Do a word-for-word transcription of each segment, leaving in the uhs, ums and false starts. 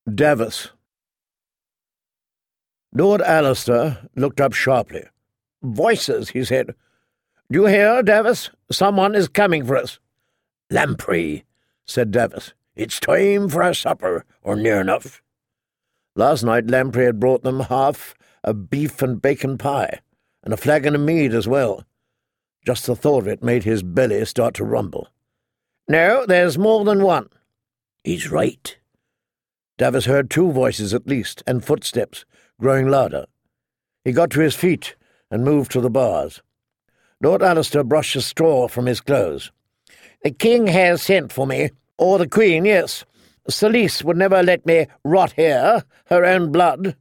Davos. Lord Alistair looked up sharply. "Voices," he said. "Do you hear, Davos? Someone is coming for us." "Lamprey," said Davos. "It's time for our supper, or near enough." Last night Lamprey had brought them half a beef and bacon pie, and a flagon of mead as well. Just the thought of it made his belly start to rumble. "No, there's more than one." "He's right." Davos heard two voices at least, and footsteps, growing louder. He got to his feet and moved to the bars. Lord Alistair brushed a straw from his clothes. "The king has sent for me, or the queen, yes. Celise would never let me rot here, her own blood."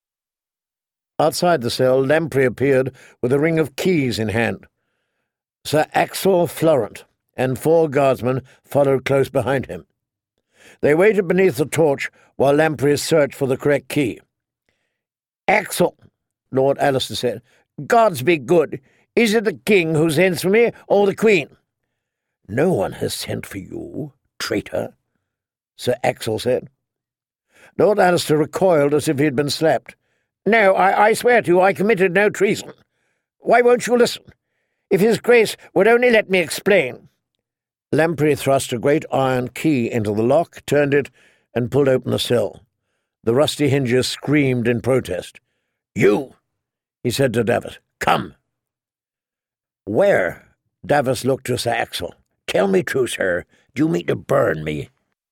Outside the cell, Lamprey appeared with a ring of keys in hand. Sir Axel Florent and four guardsmen followed close behind him. They waited beneath the torch while Lamprey searched for the correct key. "Axel," Lord Alistair said, "gods be good. Is it the king who sends for me, or the queen?" "No one has sent for you, traitor," Sir Axel said. Lord Alistair recoiled as if he had been slapped. "No, I, I swear to you I committed no treason. Why won't you listen? If his grace would only let me explain." Lamprey thrust a great iron key into the lock, turned it, and pulled open the cell. The rusty hinges screamed in protest. "You," he said to Davos, "come." "Where?" Davos looked to Sir Axel. "Tell me true, sir. Do you mean to burn me?"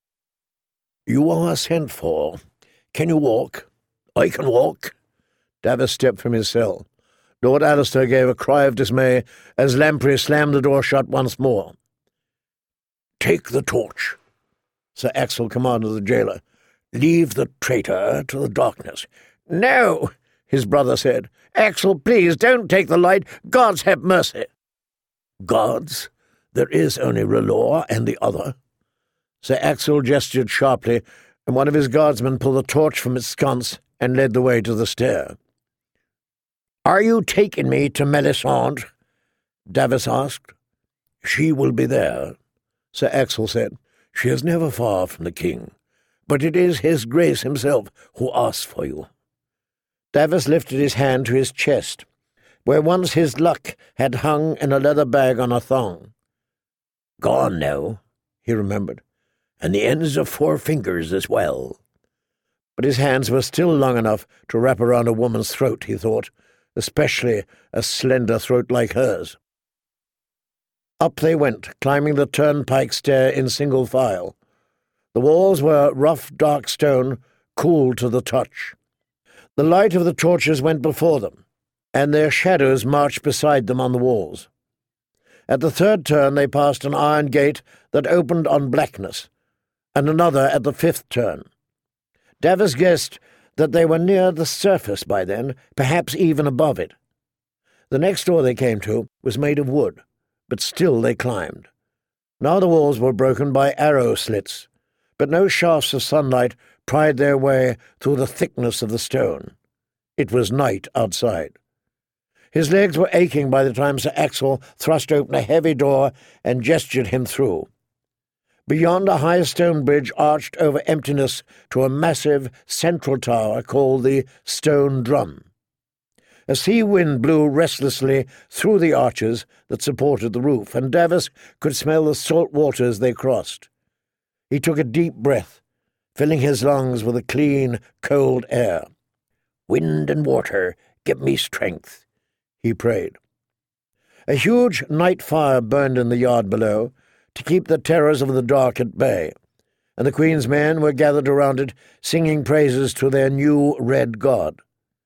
"You are sent for. Can you walk?" "I can walk." Davos stepped from his cell. Lord Alistair gave a cry of dismay as Lamprey slammed the door shut once more. "Take the torch," Sir Axel commanded the jailer. "Leave the traitor to the darkness." "No," his brother said. "Axel, please, don't take the light. Gods have mercy." "Gods? There is only R'hllor and the other." Sir Axel gestured sharply, and one of his guardsmen pulled the torch from its sconce and led the way to the stair. "Are you taking me to Melisande?" Davos asked. "She will be there," Sir Axel said. "She is never far from the king, but it is his grace himself who asks for you." Davos lifted his hand to his chest, where once his luck had hung in a leather bag on a thong. "Gone now," he remembered, "and the ends of four fingers as well." But his hands were still long enough to wrap around a woman's throat, he thought, especially a slender throat like hers. Up they went, climbing the turnpike stair in single file. The walls were rough, dark stone, cool to the touch. The light of the torches went before them, and their shadows marched beside them on the walls. At the third turn they passed an iron gate that opened on blackness, and another at the fifth turn. Davos guessed that they were near the surface by then, perhaps even above it. The next door they came to was made of wood, but still they climbed. Now the walls were broken by arrow slits, but no shafts of sunlight pried their way through the thickness of the stone. It was night outside. His legs were aching by the time Sir Axel thrust open a heavy door and gestured him through. Beyond, a high stone bridge arched over emptiness to a massive central tower called the Stone Drum. A sea wind blew restlessly through the arches that supported the roof, and Davos could smell the salt waters they crossed. He took a deep breath, filling his lungs with the clean, cold air. "Wind and water, give me strength," he prayed. A huge night fire burned in the yard below to keep the terrors of the dark at bay, and the Queen's men were gathered around it, singing praises to their new red god.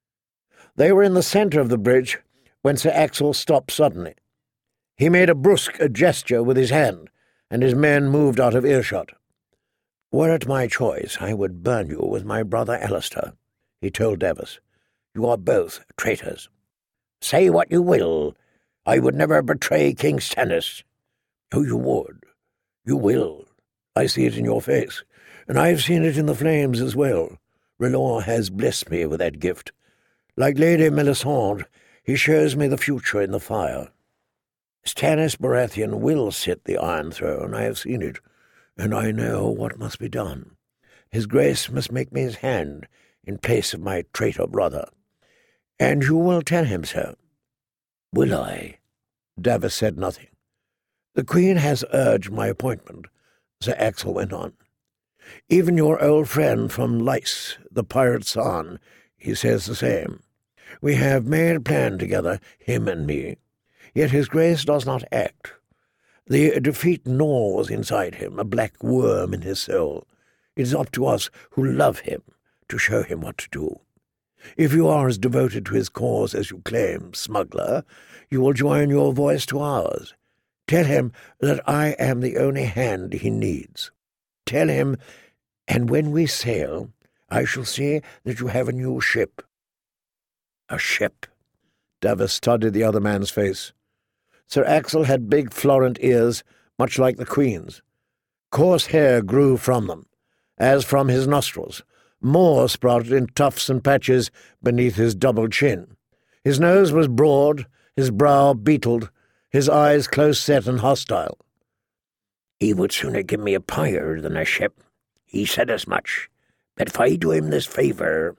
They were in the centre of the bridge when Sir Axel stopped suddenly. He made a brusque gesture with his hand, and his men moved out of earshot. "Were it my choice, I would burn you with my brother Alistair," he told Davos. "You are both traitors. Say what you will, I would never betray King Stannis." "Oh, you would. You will. I see it in your face, and I have seen it in the flames as well. R'hllor has blessed me with that gift. Like Lady Melisande, he shows me the future in the fire. Stannis Baratheon will sit the Iron Throne, I have seen it, and I know what must be done. His Grace must make me his hand in place of my traitor brother. And you will tell him so." "Will I?" Davos said nothing. "The Queen has urged my appointment," Sir Axel went on. "Even your old friend from Lys, the pirate San, he says the same. We have made a plan together, him and me. Yet his Grace does not act. The defeat gnaws inside him, a black worm in his soul. It is up to us who love him to show him what to do. If you are as devoted to his cause as you claim, smuggler, you will join your voice to ours. Tell him that I am the only hand he needs. Tell him, and when we sail, I shall see that you have a new ship." "A ship?" Davos studied the other man's face. Sir Axel had big Florent ears, much like the Queen's. Coarse hair grew from them, as from his nostrils. More sprouted in tufts and patches beneath his double chin. His nose was broad, his brow beetled, his eyes close-set and hostile. "He would sooner give me a pyre than a ship. He said as much. But if I do him this favour—"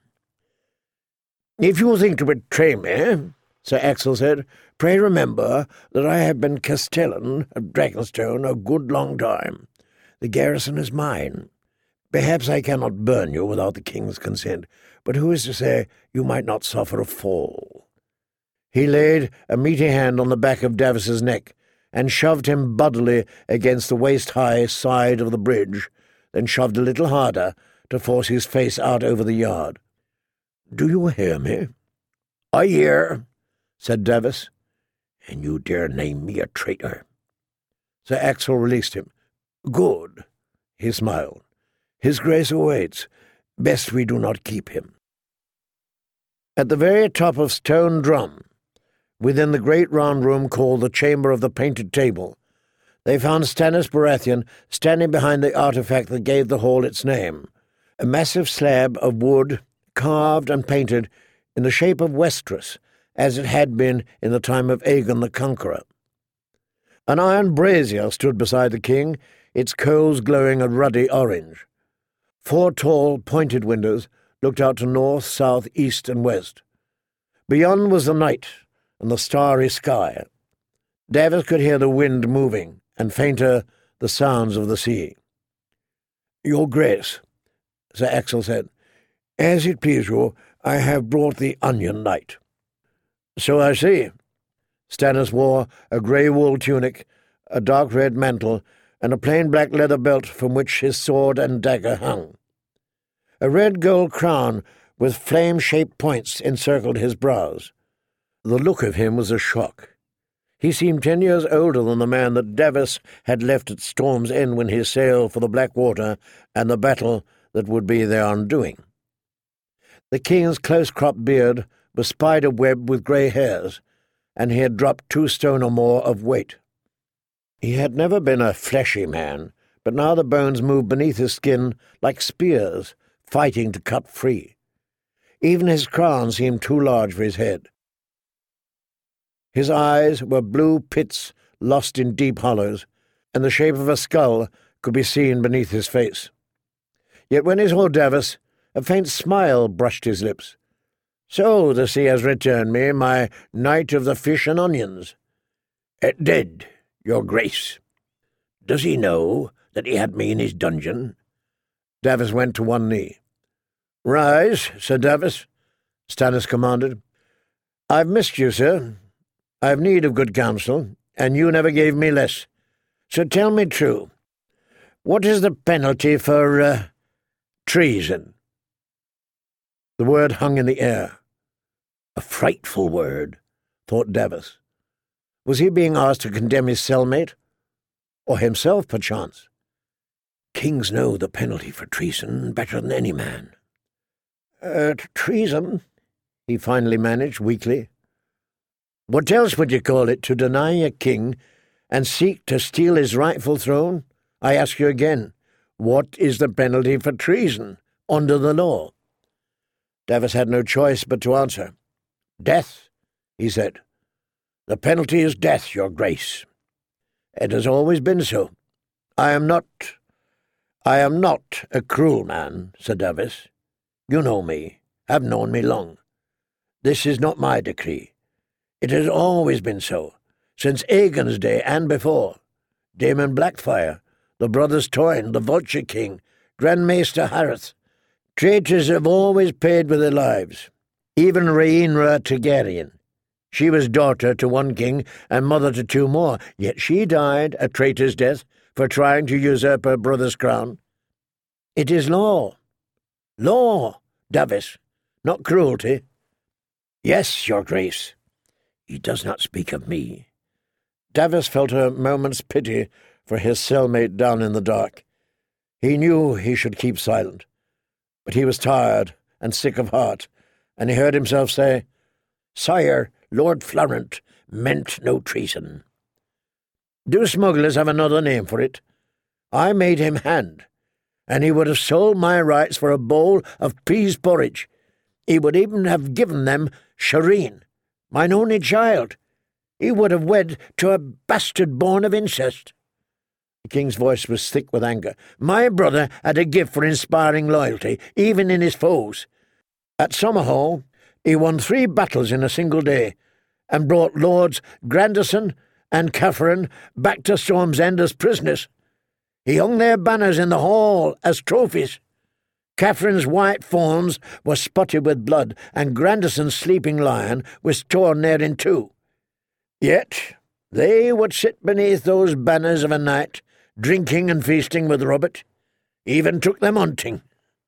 "If you think to betray me," Sir Axel said, "pray remember that I have been castellan of Dragonstone a good long time. The garrison is mine. Perhaps I cannot burn you without the king's consent, but who is to say you might not suffer a fall?" He laid a meaty hand on the back of Davos's neck and shoved him bodily against the waist-high side of the bridge, then shoved a little harder to force his face out over the yard. "Do you hear me?" "I hear," said Davos. "And you dare name me a traitor?" Sir Axel released him. "Good," he smiled. "His Grace awaits. Best we do not keep him." At the very top of Stone Drum, within the great round room called the Chamber of the Painted Table, they found Stannis Baratheon standing behind the artifact that gave the hall its name, a massive slab of wood carved and painted in the shape of Westeros, as it had been in the time of Aegon the Conqueror. An iron brazier stood beside the king, its coals glowing a ruddy orange. Four tall, pointed windows looked out to north, south, east, and west. Beyond was the night and the starry sky. Davos could hear the wind moving, and fainter the sounds of the sea. "Your Grace," Sir Axel said, "as it please you, I have brought the Onion Knight." "So I see." Stannis wore a grey wool tunic, a dark red mantle, and a plain black leather belt from which his sword and dagger hung. A red gold crown with flame-shaped points encircled his brows. The look of him was a shock. He seemed ten years older than the man that Davos had left at Storm's End when he sailed for the Blackwater and the battle that would be their undoing. The king's close-cropped beard was spider-webbed with grey hairs, and he had dropped two stone or more of weight. He had never been a fleshy man, but now the bones moved beneath his skin like spears, fighting to cut free. Even his crown seemed too large for his head. His eyes were blue pits lost in deep hollows, and the shape of a skull could be seen beneath his face. Yet when he saw Davos, a faint smile brushed his lips. "So the sea has returned me, my Knight of the Fish and Onions." "Dead, Your Grace. Does he know that he had me in his dungeon?" Davos went to one knee. "Rise, Sir Davos," Stannis commanded. "I've missed you, sir. I've need of good counsel, and you never gave me less. So tell me true. What is the penalty for, uh, treason?" The word hung in the air. A frightful word, thought Davos. Was he being asked to condemn his cellmate? Or himself, perchance? Kings know the penalty for treason better than any man. Uh, treason, he finally managed weakly. What else would you call it, to deny a king and seek to steal his rightful throne? I ask you again, what is the penalty for treason under the law? Davos had no choice but to answer. "Death," he said. "The penalty is death, Your Grace. It has always been so. I am not... "I am not a cruel man," said Davos. "You know me, have known me long. This is not my decree. It has always been so, since Aegon's day and before. Daemon Blackfire, the brothers Toyne, the Vulture King, Grand Maester Hareth. Traitors have always paid with their lives. Even Rhaenyra Targaryen. She was daughter to one king and mother to two more, yet she died a traitor's death for trying to usurp her brother's crown. It is law. Law, Davos, not cruelty." "Yes, your grace. He does not speak of me." Davos felt a moment's pity for his cellmate down in the dark. He knew he should keep silent, but he was tired and sick of heart, and he heard himself say, "Sire, Lord Florent meant no treason." "Do smugglers have another name for it? I made him hand, and he would have sold my rights for a bowl of peas porridge. He would even have given them Shireen, mine only child. He would have wed to a bastard born of incest." The king's voice was thick with anger. "My brother had a gift for inspiring loyalty, even in his foes. At Summerhall, he won three battles in a single day, and brought Lords Grandison and Catherine back to Storm's End as prisoners. He hung their banners in the hall as trophies. Catherine's white fawns were spotted with blood, and Grandison's sleeping lion was torn there in two. Yet they would sit beneath those banners of a night, drinking and feasting with Robert, even took them hunting.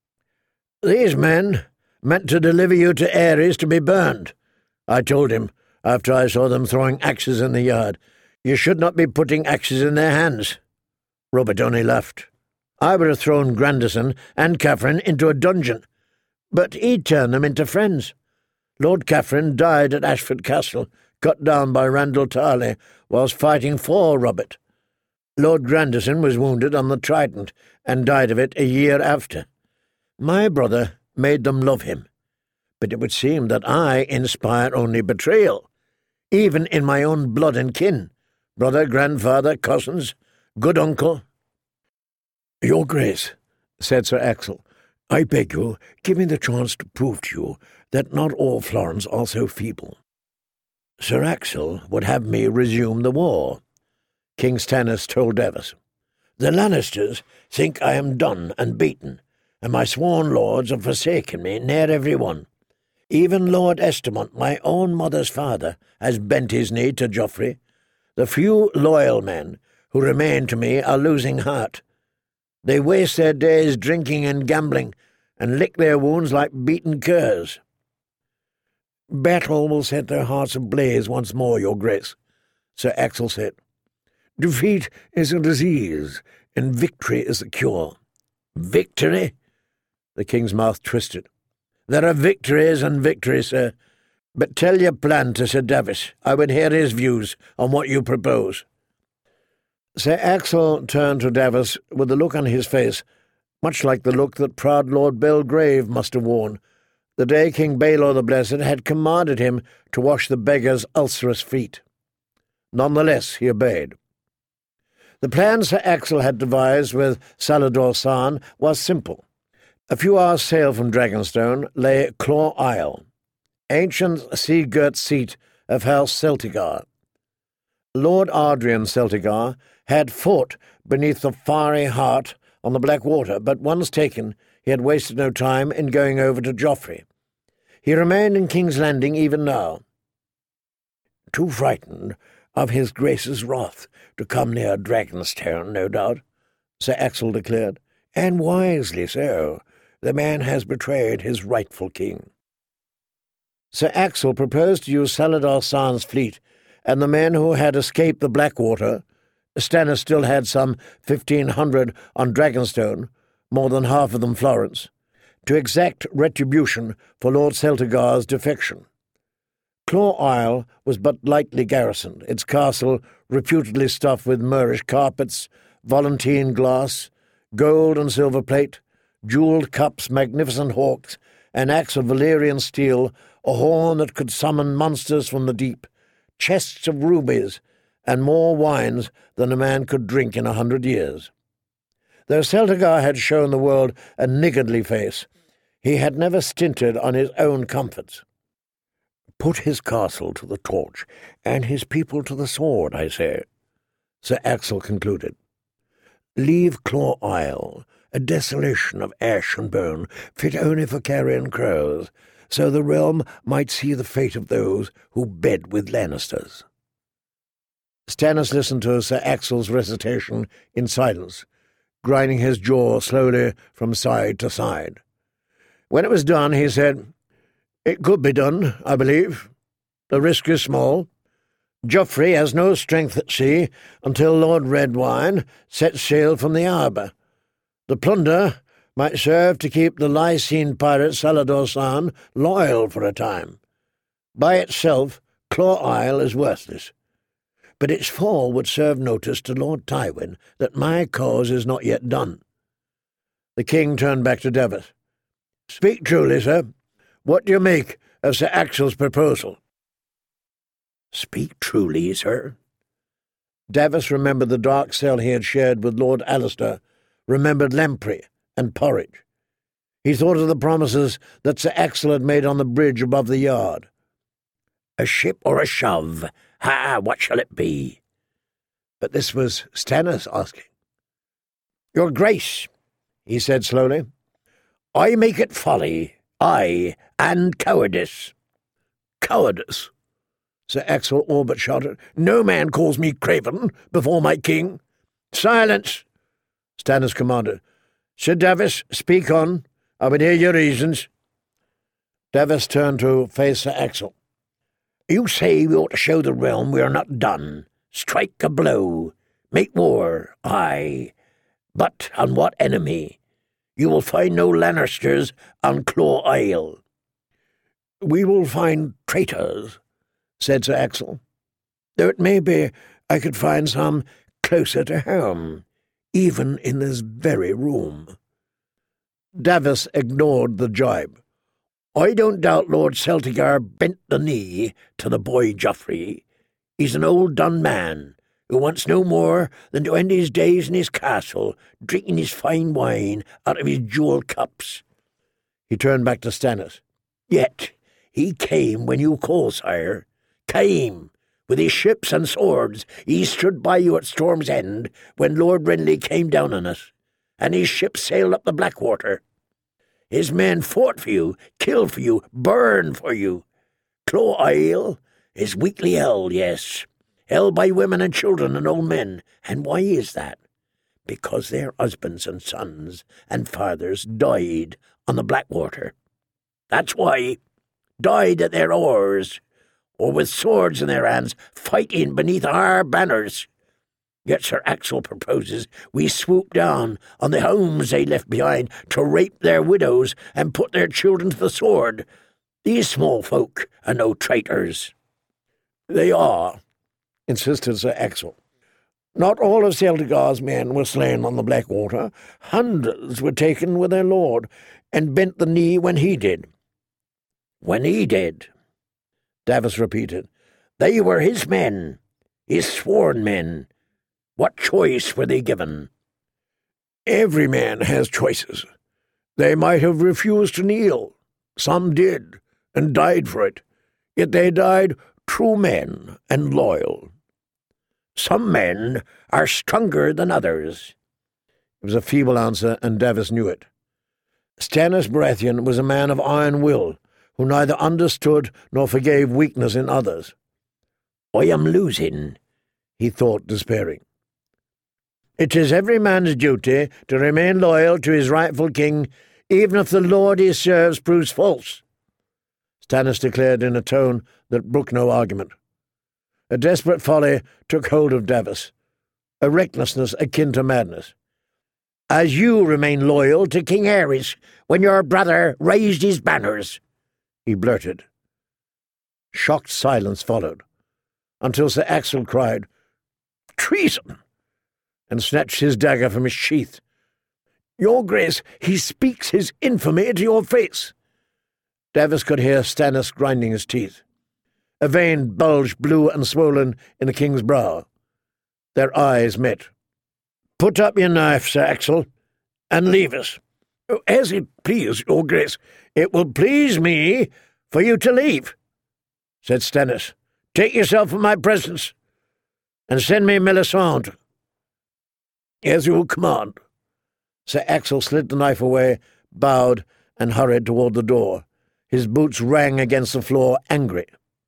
These men meant to deliver you to Aerys to be burned. I told him, after I saw them throwing axes in the yard, you should not be putting axes in their hands. Robert only laughed. I would have thrown Grandison and Catherine into a dungeon, but he turned them into friends. Lord Catherine died at Ashford Castle, cut down by Randall Tarley, whilst fighting for Robert. Lord Grandison was wounded on the Trident, and died of it a year after. My brother made them love him, but it would seem that I inspire only betrayal, even in my own blood and kin, brother, grandfather, cousins, good uncle." "Your Grace," said Sir Axel, "I beg you, give me the chance to prove to you that not all Florents are so feeble." "Sir Axel would have me resume the war," King Stannis told Davos. "The Lannisters think I am done and beaten, and my sworn lords have forsaken me, near every one. Even Lord Estamont, my own mother's father, has bent his knee to Joffrey. The few loyal men who remain to me are losing heart. They waste their days drinking and gambling, and lick their wounds like beaten curs." "Battle will set their hearts ablaze once more, your Grace," Sir Axel said. "Defeat is a disease, and victory is the cure." "Victory?" The king's mouth twisted. "There are victories and victories, sir. But tell your plan to Sir Davos. I would hear his views on what you propose." Sir Axel turned to Davos with a look on his face, much like the look that proud Lord Belgrave must have worn, the day King Baelor the Blessed had commanded him to wash the beggar's ulcerous feet. Nonetheless, he obeyed. The plan Sir Axel had devised with Salladhor Saan was simple. A few hours' sail from Dragonstone lay Claw Isle, ancient sea-girt seat of House Celtigar. Lord Ardrian Celtigar had fought beneath the fiery heart on the Black Water, but once taken, he had wasted no time in going over to Joffrey. He remained in King's Landing even now. "Too frightened of his Grace's wrath to come near Dragonstone, no doubt," Sir Axel declared, "and wisely so. The man has betrayed his rightful king." Sir Axel proposed to use Salladhor Saan's fleet and the men who had escaped the Blackwater. Stannis still had some fifteen hundred on Dragonstone, more than half of them Florents, to exact retribution for Lord Celtigar's defection. Claw Isle was but lightly garrisoned, its castle reputedly stuffed with Moorish carpets, Volantine glass, gold and silver plate, jewelled cups, magnificent hawks, an axe of Valyrian steel, a horn that could summon monsters from the deep, chests of rubies, and more wines than a man could drink in a hundred years. Though Celtigar had shown the world a niggardly face, he had never stinted on his own comforts. "Put his castle to the torch, and his people to the sword, I say," Sir Axel concluded. "Leave Claw Isle, a desolation of ash and bone, fit only for carrion crows, so the realm might see the fate of those who bed with Lannisters." Stannis listened to Sir Axel's recitation in silence, grinding his jaw slowly from side to side. When it was done, he said, "It could be done, I believe. The risk is small. Joffrey has no strength at sea until Lord Redwyne sets sail from the harbour. The plunder might serve to keep the Lysene pirate Salador Saan loyal for a time. By itself, Claw Isle is worthless. But its fall would serve notice to Lord Tywin that my cause is not yet done." The king turned back to Davos. "Speak truly, sir. What do you make of Sir Axel's proposal?" "Speak truly, sir?" Davos remembered the dark cell he had shared with Lord Alistair, remembered Lamprey and porridge. He thought of the promises that Sir Axel had made on the bridge above the yard. "A ship or a shove? Ha! What shall it be?" But this was Stannis asking. "Your Grace," he said slowly, "I make it folly, aye, and cowardice." "Cowardice?" Sir Axel all but shouted. "No man calls me craven before my king." "Silence!" Stannis commanded. "Sir Davos, speak on. I would hear your reasons." Davos turned to face Sir Axel. "You say we ought to show the realm we are not done, strike a blow, make war, aye. But on what enemy? You will find no Lannisters on Claw Isle." "We will find traitors," said Sir Axel. "Though it may be I could find some closer to home, even in this very room." Davos ignored the jibe. "I don't doubt Lord Celtigar bent the knee to the boy Joffrey. He's an old done man, who wants no more than to end his days in his castle, drinking his fine wine out of his jewel cups." He turned back to Stannis. "Yet he came when you called, sire. Came. With his ships and swords, he stood by you at Storm's End when Lord Renly came down on us, and his ship sailed up the Blackwater. His men fought for you, killed for you, burned for you. Claw Isle is weakly held, yes, held by women and children and old men. And why is that? Because their husbands and sons and fathers died on the Blackwater. That's why. Died at their oars, or with swords in their hands, fighting beneath our banners. Yet Sir Axel proposes we swoop down on the homes they left behind to rape their widows and put their children to the sword. These small folk are no traitors." "They are," insisted Sir Axel. "Not all of Celtigar's men were slain on the Blackwater. Hundreds were taken with their lord, and bent the knee when he did." "When he did," Davos repeated. "They were his men, his sworn men. What choice were they given?" "Every man has choices. They might have refused to kneel. Some did, and died for it. Yet they died true men and loyal." "Some men are stronger than others." It was a feeble answer, and Davos knew it. Stannis Baratheon was a man of iron will, who neither understood nor forgave weakness in others. "I am losing," he thought, despairing. "It is every man's duty to remain loyal to his rightful king, even if the lord he serves proves false," Stannis declared in a tone that brooked no argument. A desperate folly took hold of Davos, a recklessness akin to madness. "As you remain loyal to King Aerys when your brother raised his banners," he blurted. Shocked silence followed, until Sir Axel cried, "Treason!" and snatched his dagger from his sheath. "Your Grace, he speaks his infamy to your face." Davos could hear Stannis grinding his teeth. A vein bulged blue and swollen in the king's brow. Their eyes met. "Put up your knife, Sir Axel," and leave us." "As it please your grace, it will please me for you to leave," said Stennis. "Take yourself from my presence, and send me Melisande." "As you command." Sir Axel slid the knife away, bowed, and hurried toward the door. His boots rang against the floor, angry.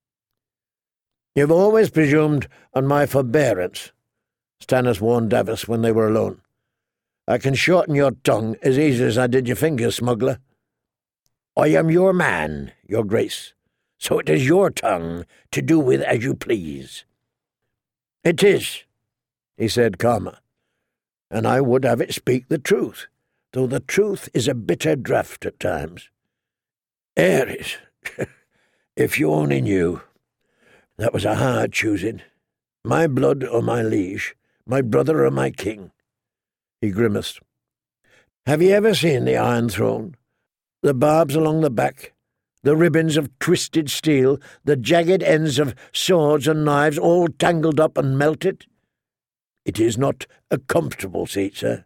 "You've always presumed on my forbearance," Stannis warned Davos when they were alone. "I can shorten your tongue as easy as I did your fingers, smuggler." "I am your man, your grace, so it is your tongue to do with as you please." "It is," he said calmer, "and I would have it speak the truth, though the truth is a bitter draught at times. Aerys, if you only knew. That was a hard choosing. My blood or my liege, my brother or my king." He grimaced. "Have you ever seen the Iron Throne? The barbs along the back, the ribbons of twisted steel, the jagged ends of swords and knives all tangled up and melted? It is not a comfortable seat, sir.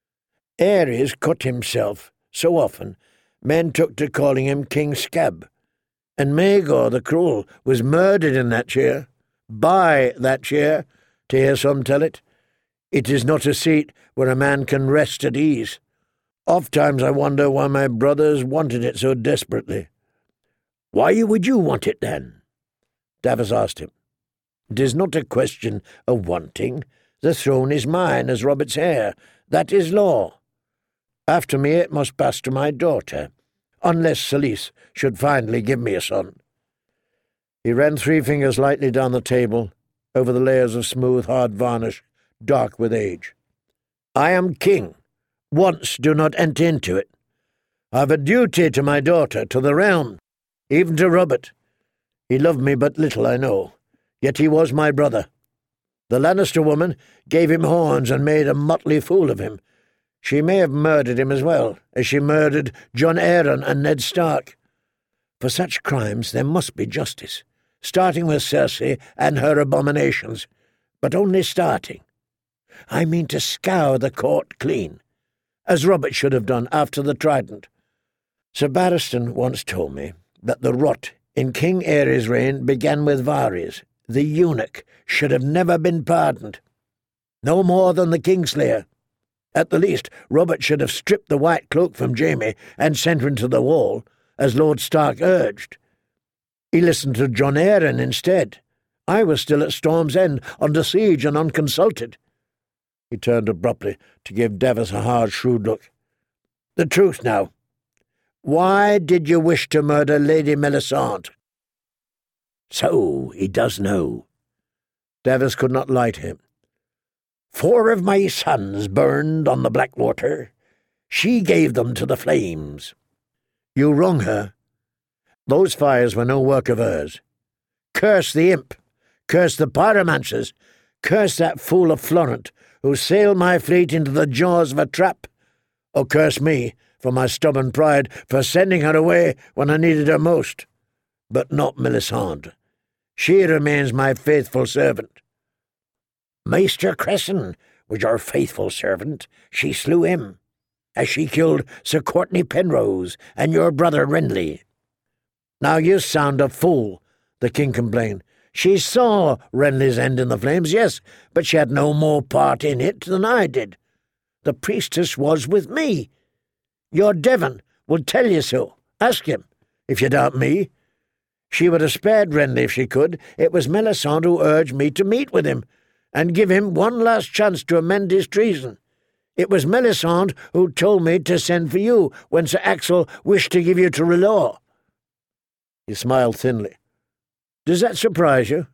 Aerys cut himself so often men took to calling him King Scab, and Maegor the Cruel was murdered in that chair, by that chair, to hear some tell it. It is not a seat where a man can rest at ease. Oft-times I wonder why my brothers wanted it so desperately." "Why would you want it, then?" Davos asked him. "It is not a question of wanting. The throne is mine as Robert's heir. That is law. After me it must pass to my daughter, unless Selyse should finally give me a son." He ran three fingers lightly down the table, over the layers of smooth, hard varnish, dark with age. "I am king. Once do not enter into it. I have a duty to my daughter, to the realm, even to Robert. He loved me but little, I know, yet he was my brother. The Lannister woman gave him horns and made a motley fool of him. She may have murdered him as well, as she murdered Jon Arryn and Ned Stark. For such crimes there must be justice, starting with Cersei and her abominations, but only starting. I mean to scour the court clean, as Robert should have done after the Trident. Sir Barristan once told me that the rot in King Aerys' reign began with Varys. The eunuch should have never been pardoned, no more than the Kingslayer. At the least, Robert should have stripped the white cloak from Jaime and sent him to the wall, as Lord Stark urged. He listened to Jon Arryn instead. I was still at Storm's End, under siege and unconsulted." He turned abruptly to give Davos a hard, shrewd look. "The truth now. Why did you wish to murder Lady Melisande?" "So he does know." Davos could not lie to him. "Four of my sons burned on the Blackwater. She gave them to the flames." "You wrong her. Those fires were no work of hers. Curse the imp. Curse the pyromancers. Curse that fool of Florent, who sailed my fleet into the jaws of a trap. Or curse me, for my stubborn pride, for sending her away when I needed her most. But not Melisande. She remains my faithful servant." "Maester Cresson was your faithful servant. She slew him, as she killed Sir Courtney Penrose and your brother Renly." "Now you sound a fool," the king complained. "She saw Renly's end in the flames, yes, but she had no more part in it than I did. The priestess was with me. Your Devon will tell you so. Ask him, if you doubt me. She would have spared Renly if she could. It was Melisande who urged me to meet with him, and give him one last chance to amend his treason. It was Melisande who told me to send for you when Sir Axel wished to give you to R'hllor." He smiled thinly. "Does that surprise you?"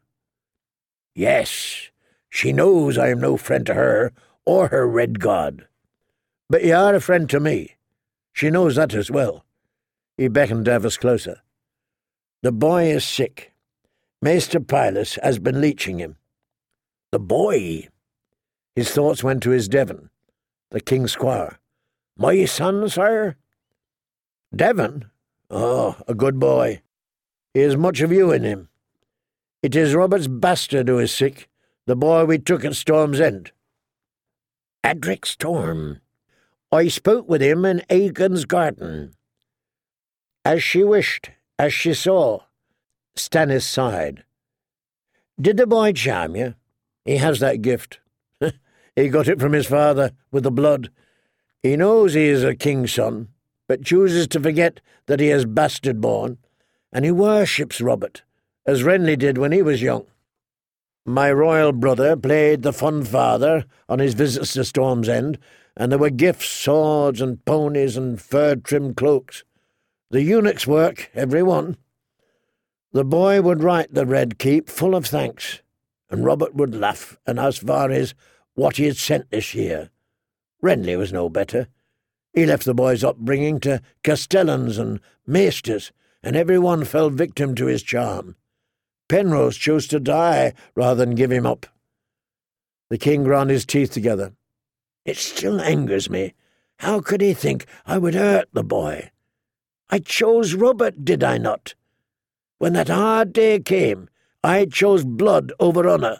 "Yes. She knows I am no friend to her or her Red God." "But you are a friend to me. She knows that as well." He beckoned Davos closer. "The boy is sick. Maester Pylus has been leeching him." "The boy?" His thoughts went to his Devon, the king's squire. "My son, sire?" "Devon? Oh, a good boy. He has much of you in him. It is Robert's bastard who is sick, the boy we took at Storm's End." "Adric Storm? I spoke with him in Aegon's garden." "As she wished, as she saw." Stannis sighed. "Did the boy charm you?" "He has that gift. He got it from his father, with the blood. He knows he is a king's son, but chooses to forget that he is bastard-born, and he worships Robert, as Renly did when he was young. My royal brother played the fond father on his visits to Storm's End, and there were gifts, swords and ponies and fur-trimmed cloaks. The eunuchs' work, every one. The boy would write the Red Keep full of thanks, and Robert would laugh and ask Varys what he had sent this year. Renly was no better. He left the boy's upbringing to castellans and maesters, and every one fell victim to his charm. Penrose chose to die rather than give him up." The king ground his teeth together. "It still angers me. How could he think I would hurt the boy? I chose Robert, did I not? When that hard day came, I chose blood over honour."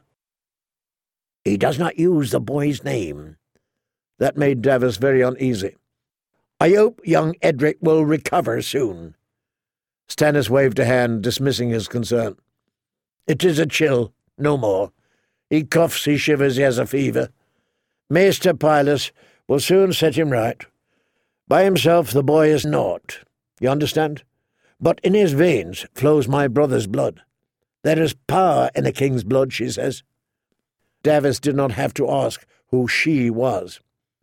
"He does not use the boy's name." That made Davos very uneasy. "I hope young Edric will recover soon." Stannis waved a hand, dismissing his concern. "It is a chill, no more. He coughs, he shivers, he has a fever. Maester Pylus will soon set him right. By himself the boy is naught, you understand? But in his veins flows my brother's blood. There is power in a king's blood," she says. Davos did not have to ask who she was.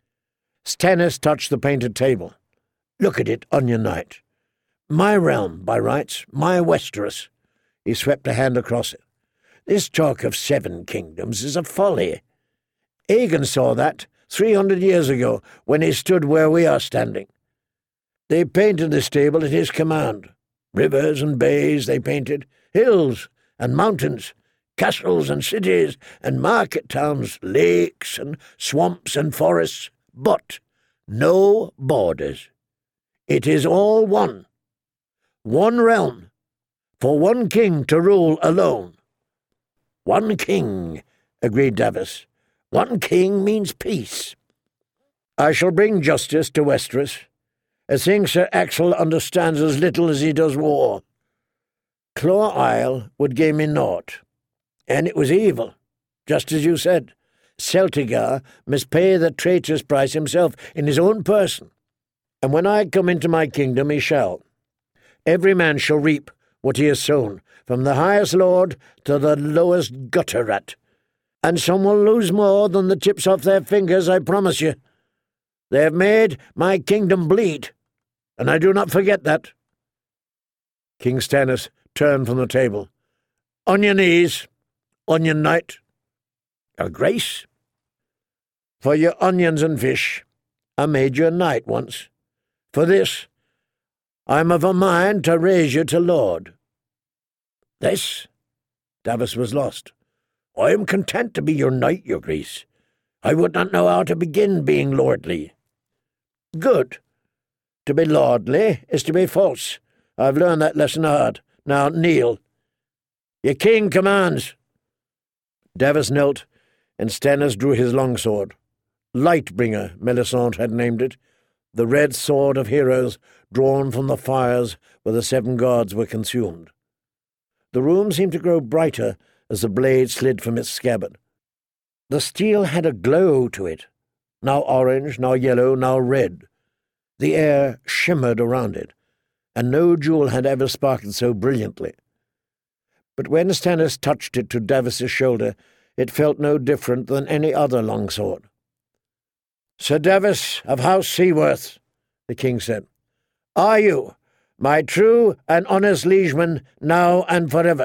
Stannis touched the painted table. "Look at it, Onion Knight. My realm, by rights, my Westeros." He swept a hand across it. "This talk of seven kingdoms is a folly. Aegon saw that three hundred years ago when he stood where we are standing. They painted this table at his command. Rivers and bays they painted, hills and mountains, castles and cities and market towns, lakes and swamps and forests, but no borders. It is all one. One realm, for one king to rule alone." "One king," agreed Davos. "One king means peace." "I shall bring justice to Westeros. A thing Sir Axel understands as little as he does war. Claw Isle would gain me naught, and it was evil, just as you said. Celtigar must pay the traitor's price himself in his own person, and when I come into my kingdom he shall. Every man shall reap what he has sown, from the highest lord to the lowest gutter rat, and some will lose more than the tips off their fingers, I promise you. They have made my kingdom bleed, and I do not forget that." King Stannis turned from the table. "On your knees, Onion Knight." "Your grace?" "For your onions and fish, I made you a knight once. For this, I am of a mind to raise you to lord." "This?" Davos was lost. "I am content to be your knight, your grace. I would not know how to begin being lordly." "Good. To be lordly is to be false. I've learned that lesson hard. Now kneel. Your king commands." Davos knelt, and Stannis drew his longsword. Lightbringer, Melisande had named it, the red sword of heroes drawn from the fires where the seven gods were consumed. The room seemed to grow brighter as the blade slid from its scabbard. The steel had a glow to it, now orange, now yellow, now red. The air shimmered around it, and no jewel had ever sparkled so brilliantly. But when Stannis touched it to Davos's shoulder, it felt no different than any other longsword. "Sir Davos of House Seaworth," the king said, "are you my true and honest liegeman now and forever?"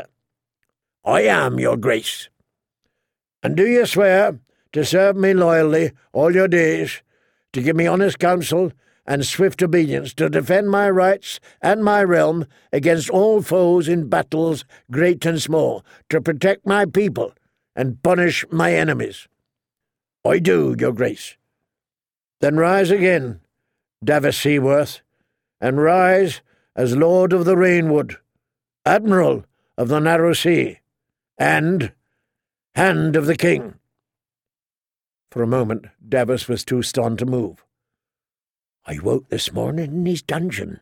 "I am, your grace." "And do you swear to serve me loyally all your days, to give me honest counsel and swift obedience, to defend my rights and my realm against all foes in battles great and small, to protect my people and punish my enemies?" "I do, your grace." "Then rise again, Davos Seaworth, and rise as Lord of the Rainwood, Admiral of the Narrow Sea, and Hand of the King." For a moment Davos was too stunned to move. I woke this morning in his dungeon.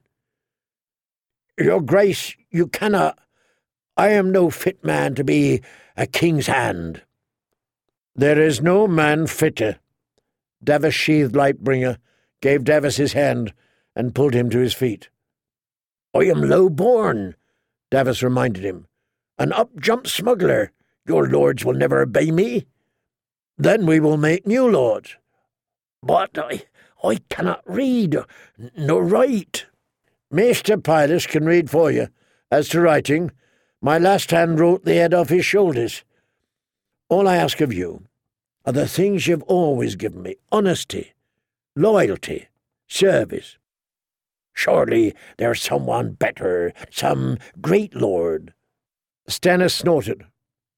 Your Grace, you cannot. I am no fit man to be a king's hand. There is no man fitter. Davos sheathed Lightbringer, gave Davos his hand, and pulled him to his feet. I am low-born, Davos reminded him. An up-jumped smuggler. Your lords will never obey me. Then we will make new lords. But I, I cannot read nor write. Maester Pylus can read for you. As to writing, my last hand wrote the head off his shoulders. All I ask of you are the things you've always given me: honesty, loyalty, service. Surely there's someone better, some great lord. Stannis snorted.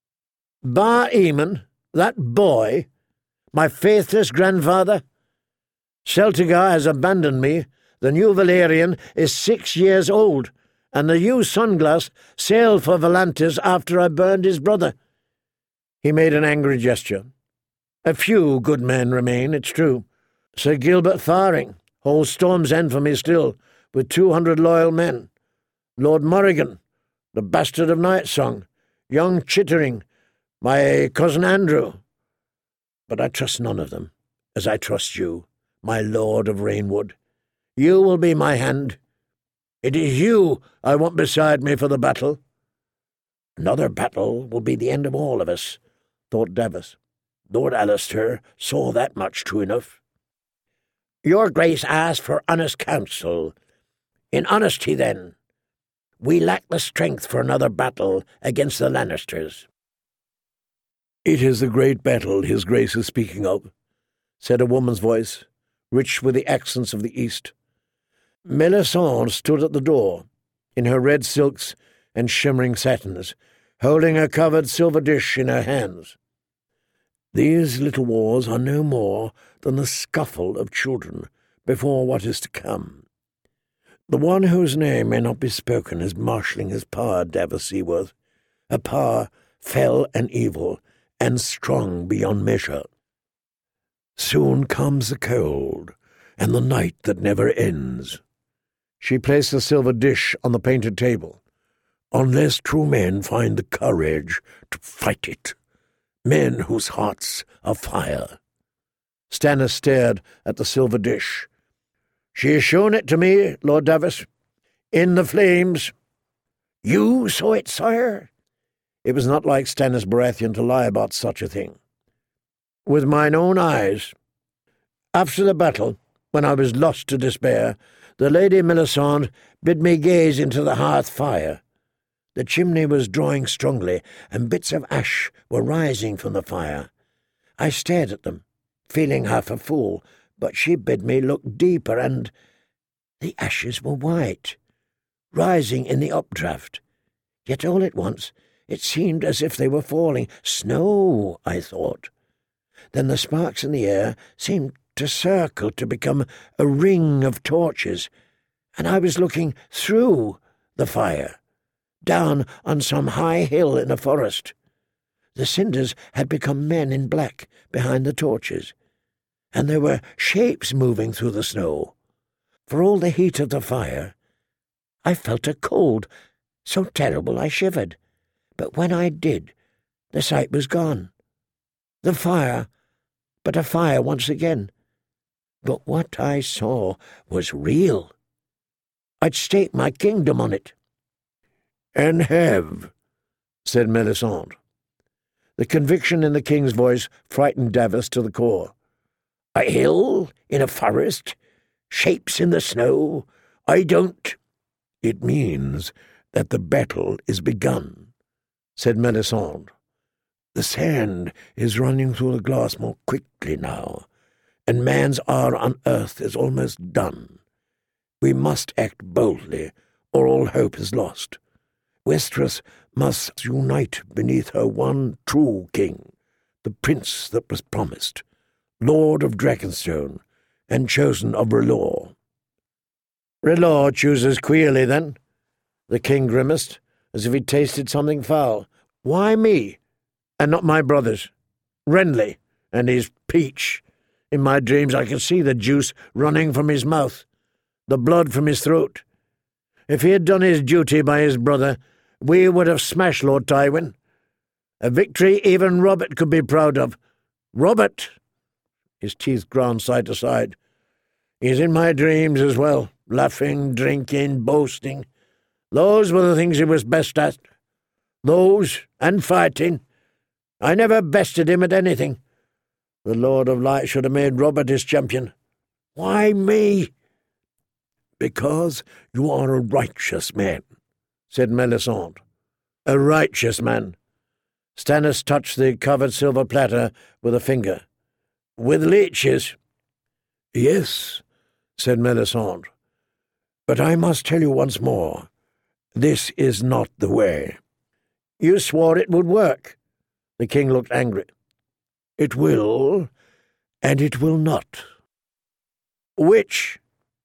Bar Eamon, that boy, my faithless grandfather? Celtigar has abandoned me. The new Valyrian is six years old, and the new Sunglass sailed for Volantis after I burned his brother. He made an angry gesture. A few good men remain, it's true. Sir Gilbert Faring holds Storm's End for me still, with two hundred loyal men. Lord Morrigan, the bastard of Nightsong, young Chittering, my cousin Andrew. But I trust none of them, as I trust you, my Lord of Rainwood. You will be my hand. It is you I want beside me for the battle. Another battle will be the end of all of us, thought Davos. Lord Alistair saw that much true enough. Your Grace asked for honest counsel. In honesty, then, we lack the strength for another battle against the Lannisters. It is the great battle his Grace is speaking of, said a woman's voice, rich with the accents of the East. Melisande stood at the door, in her red silks and shimmering satins, holding a covered silver dish in her hands. These little wars are no more than the scuffle of children before what is to come. The one whose name may not be spoken is marshalling his power, Davos Seaworth, a power fell and evil, and strong beyond measure. Soon comes the cold, and the night that never ends. She placed the silver dish on the painted table. Unless true men find the courage to fight it, men whose hearts are fire. Stannis stared at the silver dish. She has shown it to me, Lord Davos, in the flames. You saw it, sire? It was not like Stannis Baratheon to lie about such a thing. With mine own eyes. After the battle, when I was lost to despair, the Lady Melisande bid me gaze into the hearth fire. The chimney was drawing strongly, and bits of ash were rising from the fire. I stared at them, feeling half a fool, but she bid me look deeper, and the ashes were white, rising in the updraft. Yet all at once it seemed as if they were falling. Snow, I thought. Then the sparks in the air seemed to circle, to become a ring of torches, and I was looking through the fire, down on some high hill in a forest. The cinders had become men in black behind the torches, and there were shapes moving through the snow. For all the heat of the fire, I felt a cold so terrible I shivered. But when I did, the sight was gone. The fire, but a fire once again. But what I saw was real. I'd stake my kingdom on it. "And have," said Melisande. The conviction in the king's voice frightened Davos to the core. "A hill in a forest? Shapes in the snow? I don't—" "It means that the battle is begun," said Melisande. "The sand is running through the glass more quickly now, and man's hour on earth is almost done. We must act boldly, or all hope is lost. Westeros must unite beneath her one true king, the prince that was promised, Lord of Dragonstone, and chosen of R'hllor." "R'hllor chooses queerly, then?" The king grimaced, as if he tasted something foul. "Why me, and not my brothers? Renly and his peach. In my dreams I could see the juice running from his mouth, the blood from his throat. If he had done his duty by his brother, we would have smashed Lord Tywin. A victory even Robert could be proud of. Robert! His teeth ground side to side. He's in my dreams as well, laughing, drinking, boasting. Those were the things he was best at. Those, and fighting. I never bested him at anything. The Lord of Light should have made Robert his champion. Why me? Because you are a righteous man, said Melisande. A righteous man. Stannis touched the covered silver platter with a finger. With leeches? Yes, said Melisande. But I must tell you once more, this is not the way. You swore it would work. The king looked angry. It will, and it will not. Which?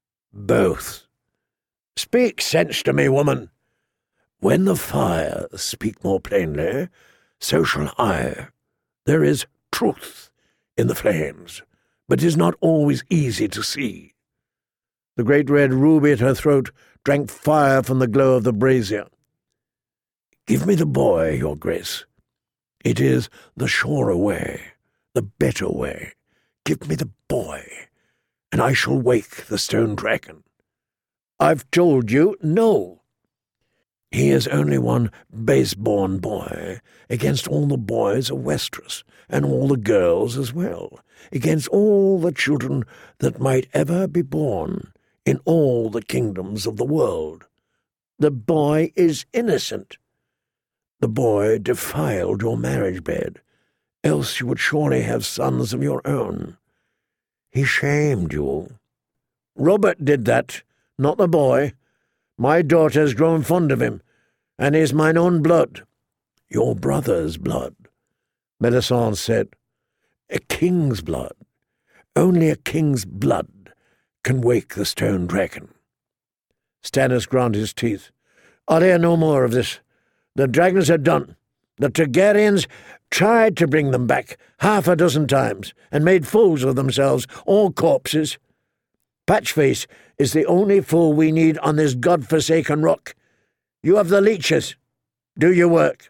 Both. Speak sense to me, woman. When the fire speak more plainly, so shall I. There is truth in the flames, but it is not always easy to see. The great red ruby at her throat drank fire from the glow of the brazier. Give me the boy, your grace. It is the surer way, the better way. Give me the boy, and I shall wake the stone dragon. I've told you no. He is only one base-born boy, against all the boys of Westeros, and all the girls as well, against all the children that might ever be born in all the kingdoms of the world. The boy is innocent. The boy defiled your marriage bed, else you would surely have sons of your own. He shamed you. Robert did that, not the boy. My daughter has grown fond of him, and is mine own blood. Your brother's blood, Melisande said. A king's blood. Only a king's blood can wake the stone dragon. Stannis ground his teeth. I'll hear no more of this. The dragons are done. The Targaryens tried to bring them back half a dozen times, and made fools of themselves, all corpses. Patchface is the only fool we need on this god-forsaken rock. You have the leeches. Do your work.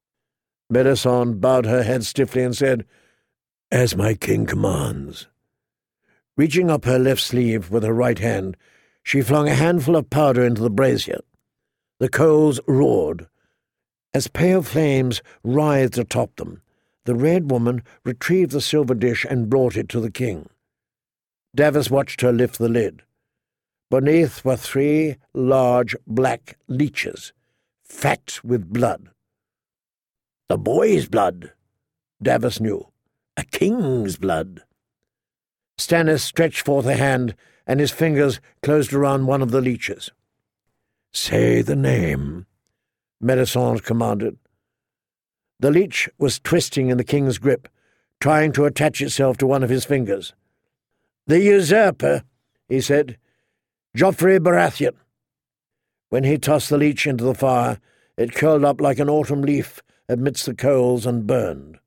Melisande bowed her head stiffly and said, As my king commands. Reaching up her left sleeve with her right hand, she flung a handful of powder into the brazier. The coals roared. As pale flames writhed atop them, the Red Woman retrieved the silver dish and brought it to the king. Davos watched her lift the lid. Beneath were three large black leeches, fat with blood. The boy's blood, Davos knew. A king's blood. Stannis stretched forth a hand, and his fingers closed around one of the leeches. Say the name, Melisande commanded. The leech was twisting in the king's grip, trying to attach itself to one of his fingers. The usurper, he said. Joffrey Baratheon. When he tossed the leech into the fire, it curled up like an autumn leaf amidst the coals and burned.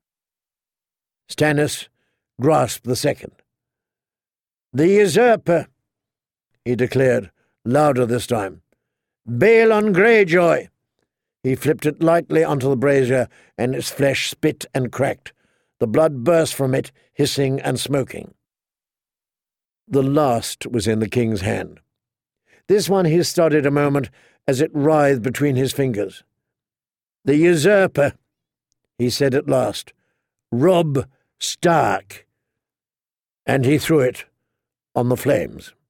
Stannis grasped the second. The usurper, he declared, louder this time. Balon Greyjoy. He flipped it lightly onto the brazier, and its flesh spit and cracked. The blood burst from it, hissing and smoking. The last was in the king's hand. This one he studied a moment as it writhed between his fingers. The usurper, he said at last. Robb Stark. And he threw it on the flames.